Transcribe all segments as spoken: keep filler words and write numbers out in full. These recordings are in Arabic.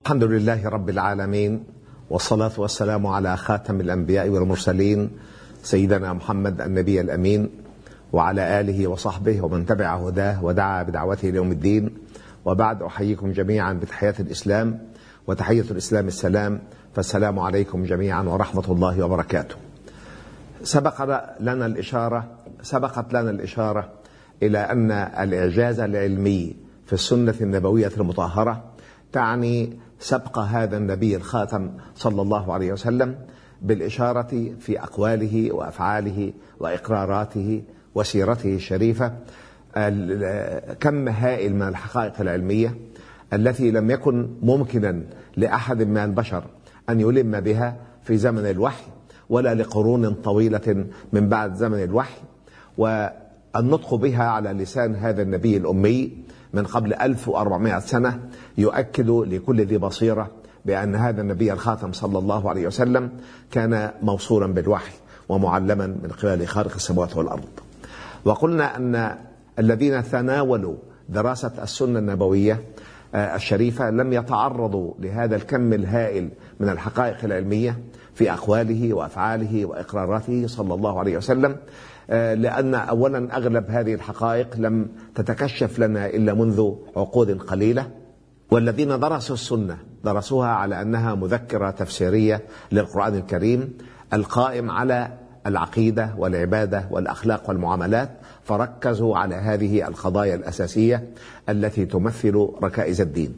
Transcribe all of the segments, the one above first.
الحمد لله رب العالمين، والصلاة والسلام على خاتم الأنبياء والمرسلين سيدنا محمد النبي الأمين، وعلى آله وصحبه ومن تبع هداه ودعا بدعوته ليوم الدين. وبعد، أحييكم جميعا بتحية الإسلام، وتحية الإسلام السلام، فالسلام عليكم جميعا ورحمة الله وبركاته. سبق لنا الإشارة سبقت لنا الإشارة إلى أن الإعجاز العلمي في السنة النبوية المطهرة تعني سبق هذا النبي الخاتم صلى الله عليه وسلم بالإشارة في أقواله وأفعاله وإقراراته وسيرته الشريفة كم هائل من الحقائق العلمية التي لم يكن ممكنا لأحد من البشر أن يلم بها في زمن الوحي ولا لقرون طويلة من بعد زمن الوحي، والنطق بها على لسان هذا النبي الأمي من قبل ألف وأربعمائة سنة يؤكد لكل ذي بصيرة بأن هذا النبي الخاتم صلى الله عليه وسلم كان موصولا بالوحي ومعلما من قبل خالق السماوات والأرض. وقلنا أن الذين تناولوا دراسة السنة النبوية الشريفة لم يتعرضوا لهذا الكم الهائل من الحقائق العلمية في أقواله وأفعاله وإقراراته صلى الله عليه وسلم، لأن أولا أغلب هذه الحقائق لم تتكشف لنا إلا منذ عقود قليلة، والذين درسوا السنة درسوها على أنها مذكرة تفسيرية للقرآن الكريم القائم على العقيدة والعبادة والأخلاق والمعاملات، فركزوا على هذه القضايا الأساسية التي تمثل ركائز الدين.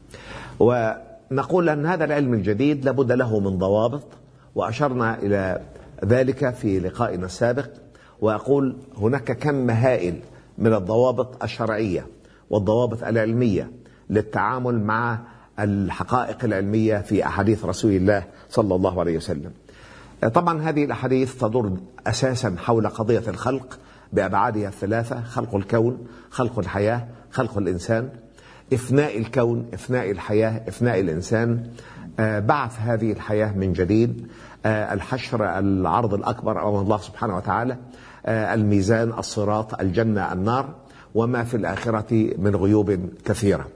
ونقول أن هذا العلم الجديد لابد له من ضوابط، وأشرنا إلى ذلك في لقائنا السابق، وأقول هناك كم هائل من الضوابط الشرعية والضوابط العلمية للتعامل مع الحقائق العلمية في أحاديث رسول الله صلى الله عليه وسلم. طبعا هذه الأحاديث تدور أساسا حول قضية الخلق بأبعادها الثلاثة: خلق الكون، خلق الحياة، خلق الإنسان. إفناء الكون، إفناء الحياة، إفناء الإنسان، بعث هذه الحياة من جديد، الحشر، العرض الأكبر أمام الله سبحانه وتعالى، الميزان، الصراط، الجنة، النار، وما في الآخرة من غيوب كثيرة.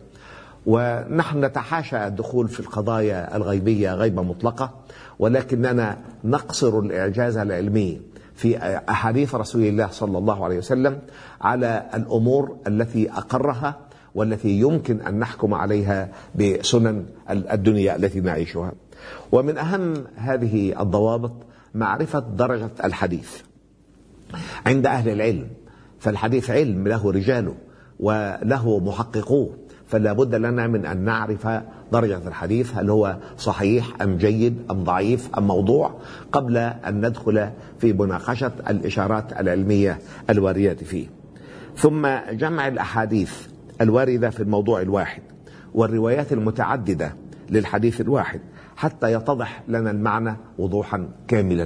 ونحن نتحاشى الدخول في القضايا الغيبية غيبة مطلقة، ولكننا نقصر الإعجاز العلمي في أحاديث رسول الله صلى الله عليه وسلم على الأمور التي أقرها والتي يمكن أن نحكم عليها بسنن الدنيا التي نعيشها. ومن أهم هذه الضوابط معرفة درجة الحديث عند أهل العلم، فالحديث علم له رجاله وله محققوه، فلا بد لنا من أن نعرف درجة الحديث، هل هو صحيح أم جيد أم ضعيف أم موضوع، قبل أن ندخل في مناقشة الإشارات العلمية الواردة فيه. ثم جمع الأحاديث الواردة في الموضوع الواحد والروايات المتعددة للحديث الواحد حتى يتضح لنا المعنى وضوحا كاملا.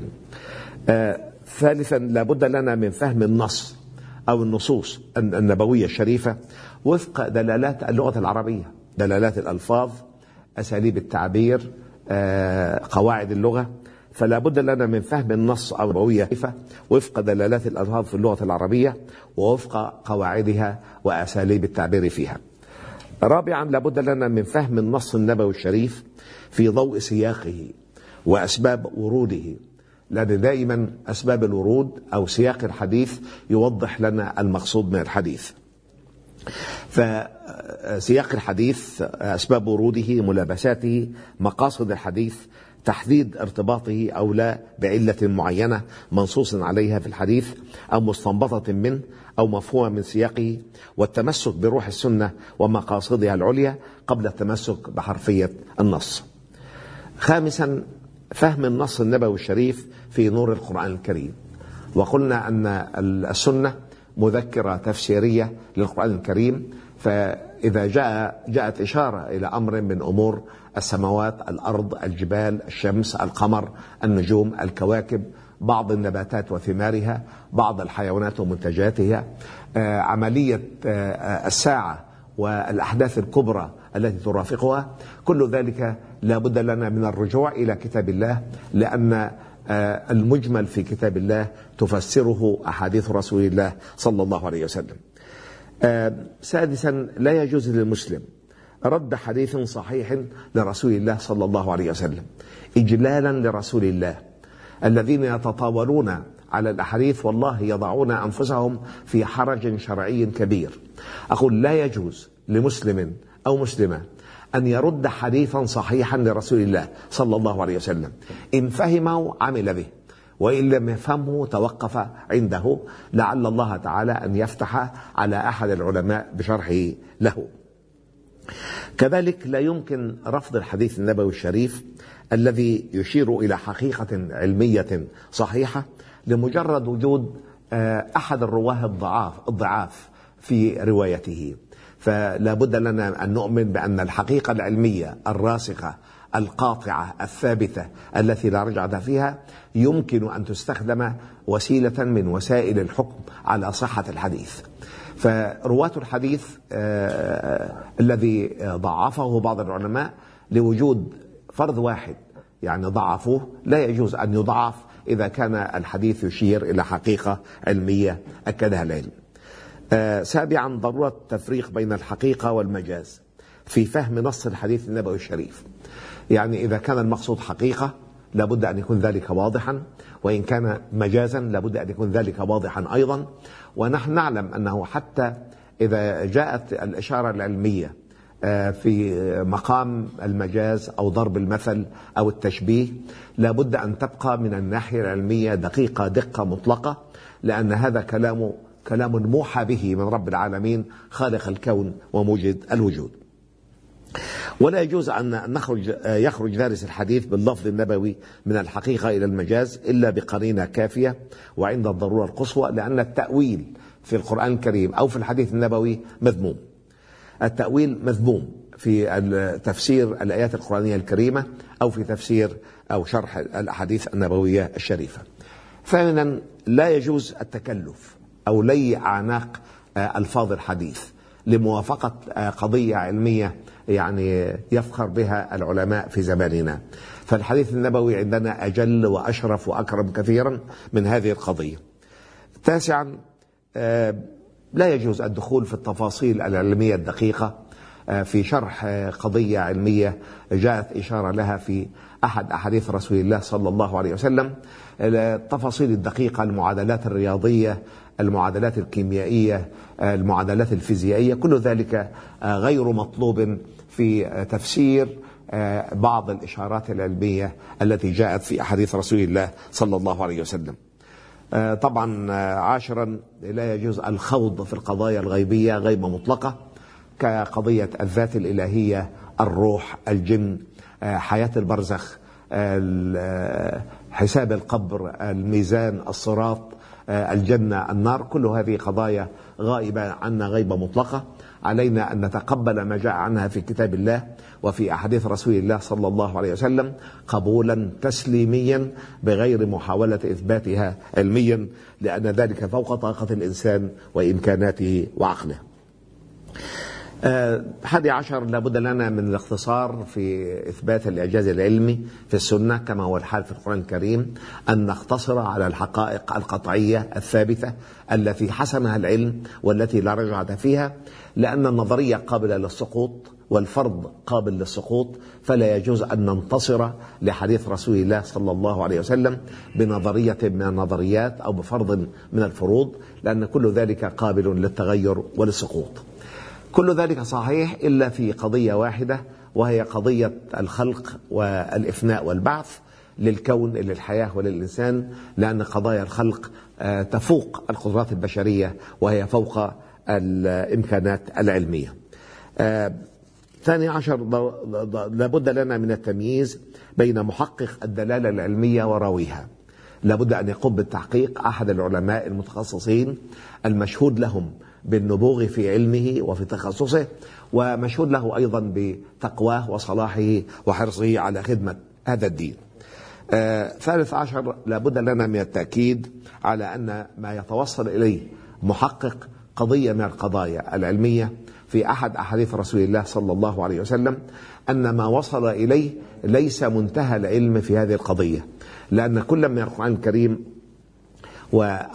آه ثالثا، لابد لنا من فهم النص أو النصوص النبوية الشريفة وفق دلالات اللغة العربية، دلالات الألفاظ، أساليب التعبير، آه قواعد اللغة. فلا بد لنا من فهم النص أو النبوية وفق دلالات الألفاظ في اللغة العربية ووفق قواعدها وأساليب التعبير فيها. رابعا، لا بد لنا من فهم النص النبوي الشريف في ضوء سياقه وأسباب وروده، لأن دائما أسباب الورود أو سياق الحديث يوضح لنا المقصود من الحديث. فسياق الحديث، أسباب وروده، ملابساته، مقاصد الحديث، تحديد ارتباطه أو لا بعلة معينة منصوص عليها في الحديث أو مستنبطة منه أو مفهومة من سياقه، والتمسك بروح السنة ومقاصدها العليا قبل التمسك بحرفية النص. خامسا، فهم النص النبوي الشريف في نور القرآن الكريم. وقلنا أن السنة مذكرة تفسيرية للقرآن الكريم، فإذا جاء جاءت إشارة إلى أمر من أمور السماوات، الأرض، الجبال، الشمس، القمر، النجوم، الكواكب، بعض النباتات وثمارها، بعض الحيوانات ومنتجاتها، عملية الساعة والأحداث الكبرى التي ترافقها، كل ذلك لا بد لنا من الرجوع إلى كتاب الله، لأن المجمل في كتاب الله تفسره أحاديث رسول الله صلى الله عليه وسلم. سادسا، لا يجوز للمسلم رد حديث صحيح لرسول الله صلى الله عليه وسلم إجلالا لرسول الله. الذين يتطاولون على الأحاديث والله يضعون أنفسهم في حرج شرعي كبير. أقول لا يجوز لمسلم أو مسلمة أن يرد حديثا صحيحا لرسول الله صلى الله عليه وسلم، إن فهمه عمل به، وإن لم يفهمه توقف عنده، لعل الله تعالى أن يفتح على أحد العلماء بشرحه له. كذلك لا يمكن رفض الحديث النبوي الشريف الذي يشير إلى حقيقة علمية صحيحة لمجرد وجود أحد الرواه الضعاف الضعاف في روايته. فلا بد لنا أن نؤمن بأن الحقيقة العلمية الراسخة القاطعة الثابتة التي لا رجعة فيها يمكن أن تستخدم وسيلة من وسائل الحكم على صحة الحديث. فرواة الحديث آه الذي ضعفه بعض العلماء لوجود فرد واحد يعني ضعفوه، لا يجوز أن يضعف إذا كان الحديث يشير إلى حقيقة علمية أكدها العلم. آه سابعا ضرورة التفريق بين الحقيقة والمجاز في فهم نص الحديث النبوي الشريف. يعني إذا كان المقصود حقيقة لابد أن يكون ذلك واضحا، وإن كان مجازا لابد أن يكون ذلك واضحا أيضا. ونحن نعلم أنه حتى إذا جاءت الإشارة العلمية في مقام المجاز أو ضرب المثل أو التشبيه لابد أن تبقى من الناحية العلمية دقيقة دقة مطلقة، لأن هذا كلام كلام موحى به من رب العالمين خالق الكون وموجد الوجود. ولا يجوز أن نخرج يخرج دارس الحديث باللفظ النبوي من الحقيقة إلى المجاز إلا بقرينة كافية وعند الضرورة القصوى، لأن التأويل في القرآن الكريم أو في الحديث النبوي مذموم. التأويل مذموم في تفسير الآيات القرآنية الكريمة أو في تفسير أو شرح الأحاديث النبوية الشريفة. ثانيا لا يجوز التكلف أو لي أعناق ألفاظ الحديث لموافقة قضية علمية يعني يفخر بها العلماء في زماننا. فالحديث النبوي عندنا أجل وأشرف وأكرم كثيرا من هذه القضية. تاسعا لا يجوز الدخول في التفاصيل العلمية الدقيقة في شرح قضية علمية جاءت إشارة لها في أحد أحاديث رسول الله صلى الله عليه وسلم. التفاصيل الدقيقة، المعادلات الرياضية، المعادلات الكيميائية، المعادلات الفيزيائية، كل ذلك غير مطلوب في تفسير بعض الإشارات العلمية التي جاءت في أحاديث رسول الله صلى الله عليه وسلم. طبعا عاشرا لا يجوز الخوض في القضايا الغيبية غيبة مطلقة كقضية الذات الإلهية، الروح، الجن، حياة البرزخ، حساب القبر، الميزان، الصراط، الجنة، النار. كل هذه قضايا غائبة عنا غيبة مطلقة. علينا أن نتقبل ما جاء عنها في كتاب الله وفي أحاديث رسول الله صلى الله عليه وسلم قبولا تسليميا بغير محاولة إثباتها علميا، لأن ذلك فوق طاقة الإنسان وإمكاناته وعقله. حادي عشر لابد لنا من الاختصار في إثبات الإعجاز العلمي في السنة كما هو الحال في القرآن الكريم، أن نقتصر على الحقائق القطعية الثابتة التي حسمها العلم والتي لا رجعة فيها، لأن النظرية قابلة للسقوط والفرض قابل للسقوط، فلا يجوز أن ننتصر لحديث رسول الله صلى الله عليه وسلم بنظرية من النظريات أو بفرض من الفروض، لأن كل ذلك قابل للتغير وللسقوط. كل ذلك صحيح إلا في قضية واحدة، وهي قضية الخلق والإفناء والبعث للكون للحياة وللإنسان، لأن قضايا الخلق تفوق القدرات البشرية وهي فوق الإمكانات العلمية. ثاني عشر لابد لنا من التمييز بين محقق الدلالة العلمية وراويها. لابد أن يقوم بالتحقيق أحد العلماء المتخصصين المشهود لهم بالنبوغ في علمه وفي تخصصه، ومشهود له أيضا بتقواه وصلاحه وحرصه على خدمة هذا الدين. آه ثالث عشر لابد لنا من التأكيد على أن ما يتوصل إليه محقق قضية من القضايا العلمية في أحد أحاديث رسول الله صلى الله عليه وسلم أن ما وصل إليه ليس منتهى العلم في هذه القضية، لأن كل من القرآن الكريم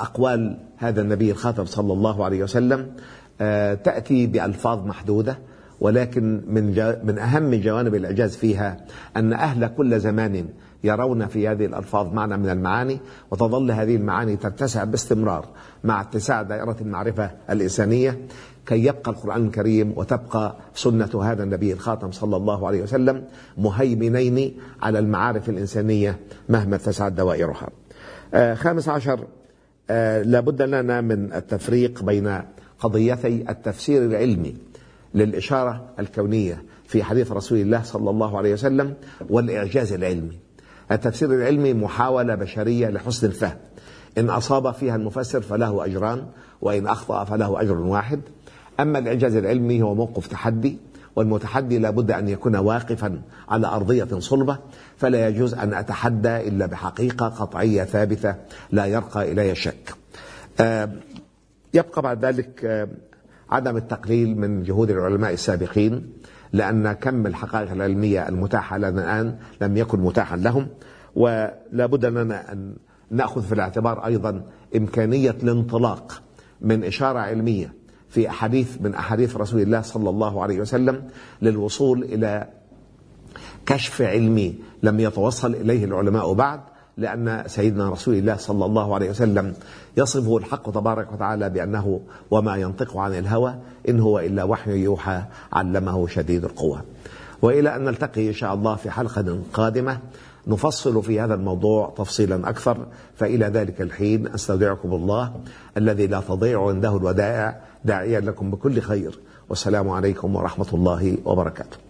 وأقوال هذا النبي الخاتم صلى الله عليه وسلم تأتي بألفاظ محدودة ولكن من من أهم جوانب الإعجاز فيها أن أهل كل زمان يرون في هذه الألفاظ معنى من المعاني، وتظل هذه المعاني تتسع باستمرار مع اتساع دائرة المعرفة الإنسانية، كي يبقى القرآن الكريم وتبقى سنة هذا النبي الخاتم صلى الله عليه وسلم مهيمنين على المعارف الإنسانية مهما اتسعت دوائرها. آه خامس عشر، آه لابد لنا من التفريق بين قضيتي التفسير العلمي للإشارة الكونية في حديث رسول الله صلى الله عليه وسلم والإعجاز العلمي. التفسير العلمي محاولة بشرية لحسن الفهم، إن أصاب فيها المفسر فله أجران، وإن أخطأ فله أجر واحد. أما الإعجاز العلمي هو موقف تحدي، والمتحدي لابد أن يكون واقفا على أرضية صلبة، فلا يجوز أن أتحدى إلا بحقيقة قطعية ثابتة لا يرقى إليها الشك. يبقى بعد ذلك عدم التقليل من جهود العلماء السابقين، لأن كم الحقائق العلمية المتاحة لنا الآن لم يكن متاحا لهم، ولا بد لنا أن نأخذ في الاعتبار أيضا إمكانية الانطلاق من إشارة علمية في أحاديث من أحاديث رسول الله صلى الله عليه وسلم للوصول إلى كشف علمي لم يتوصل إليه العلماء بعد، لأن سيدنا رسول الله صلى الله عليه وسلم يصفه الحق تبارك وتعالى بأنه وما ينطق عن الهوى إن هو إلا وحي يوحى علمه شديد القوى. وإلى أن نلتقي إن شاء الله في حلقة قادمة نفصل في هذا الموضوع تفصيلا أكثر، فإلى ذلك الحين أستودعكم الله الذي لا تضيع عنده الودائع، داعيا لكم بكل خير، والسلام عليكم ورحمة الله وبركاته.